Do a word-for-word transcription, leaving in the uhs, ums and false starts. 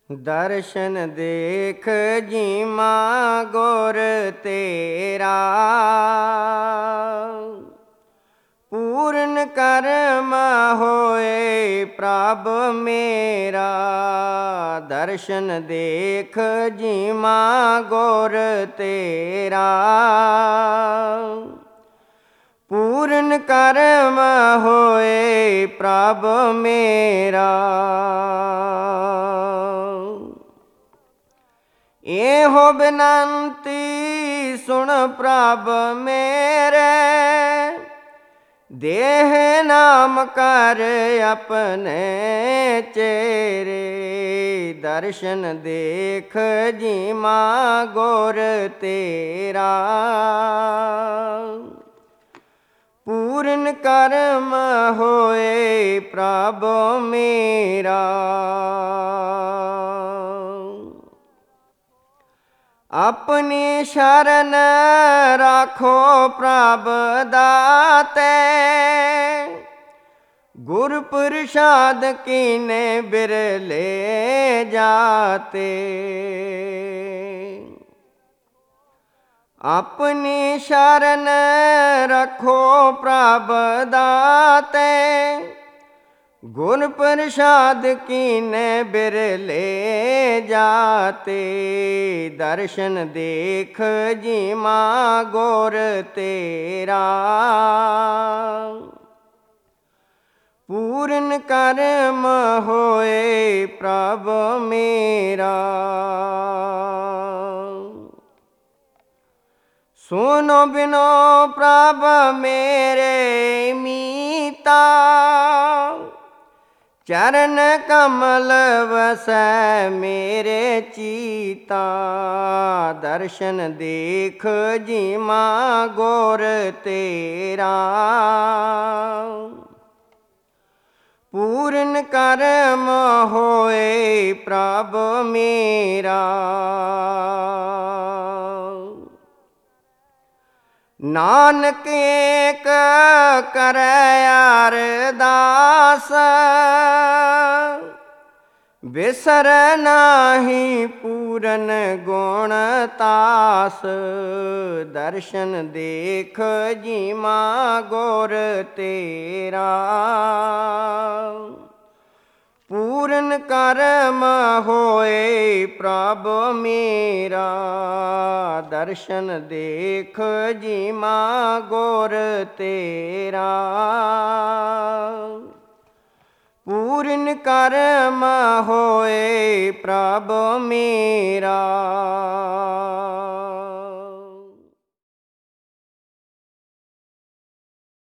ਦਰਸ਼ਨ ਦੇਖ ਜੀਮਾ ਗੁਰ ਤੇਰਾ, ਪੂਰਨ ਕਰਮ ਹੋਏ ਪ੍ਰਭ ਮੇਰਾ। ਦਰਸ਼ਨ ਦੇਖ ਜੀਮਾ ਗੁਰ ਤੇਰਾ, ਪੂਰਨ ਕਰਮ ਹੋਏ ਪ੍ਰਭ ਮੇਰਾ। ਇਹੋ ਬੇਨੰਤੀ ਸੁਣ ਪ੍ਰਭ ਮੇਰੇ, ਦੇਹ ਨਾਮ ਕਰ ਆਪਣੇ ਚੇਰੇ। ਦਰਸ਼ਨ ਦੇਖ ਜੀਮਾ ਗੁਰ ਤੇਰਾ, ਪੂਰਨ ਕਰਮ ਹੋਏ ਪ੍ਰਭ ਮੇਰਾ। ਆਪਣੀ ਸ਼ਰਨ ਰਾਖੋ ਪ੍ਰਭ ਦਾਤੇ, ਗੁਰ ਪ੍ਰਸਾਦ ਕੀਨੇ ਬਿਰਲੇ ਜਾਤੇ। ਆਪਣੀ ਸ਼ਰਨ ਰੱਖੋ ਪ੍ਰਭ ਦਾਤੇ, ਗੁਰ ਪ੍ਰਸਾਦ ਕੀਨੇ ਬਿਰਲੇ ਜਾਤੇ। ਦਰਸ਼ਨ ਦੇਖ ਜੀਮਾ ਗੁਰ ਤੇਰਾ, ਪੂਰਨ ਕਰਮ ਹੋਏ ਪ੍ਰਭ ਮੇਰਾ। ਸੁਨੋ ਬਿਨੋ ਪ੍ਰਭ ਮੇਰੇ ਮੀਤਾ, ਚਰਨ ਕਮਲ ਵਸੈ ਮੇਰੇ ਚੀਤਾ। ਦਰਸ਼ਨ ਦੇਖ ਜੀਮਾ ਗੁਰ ਤੇਰਾ, ਪੂਰਨ ਕਰਮ ਹੋਏ ਪ੍ਰਭ ਮੇਰਾ। ਨਾਨਕ ਏਕ ਕਰੈ ਅਰਦਾਸ, ਬਿਸਰ ਨਾਹੀ ਪੂਰਨ ਗੁਣ ਤਾਸ। ਦਰਸ਼ਨ ਦੇਖ ਜੀਮਾ ਗੁਰ ਤੇਰਾ, ਪੂਰਨ ਕਰਮ ਹੋਏ ਪ੍ਰਭ ਮੇਰਾ। ਦਰਸ਼ਨ ਦੇਖ ਜੀਮਾ ਗੁਰ ਤੇਰਾ, ਪੂਰਨ ਕਰਮ ਹੋਏ ਪ੍ਰਭ ਮੇਰਾ।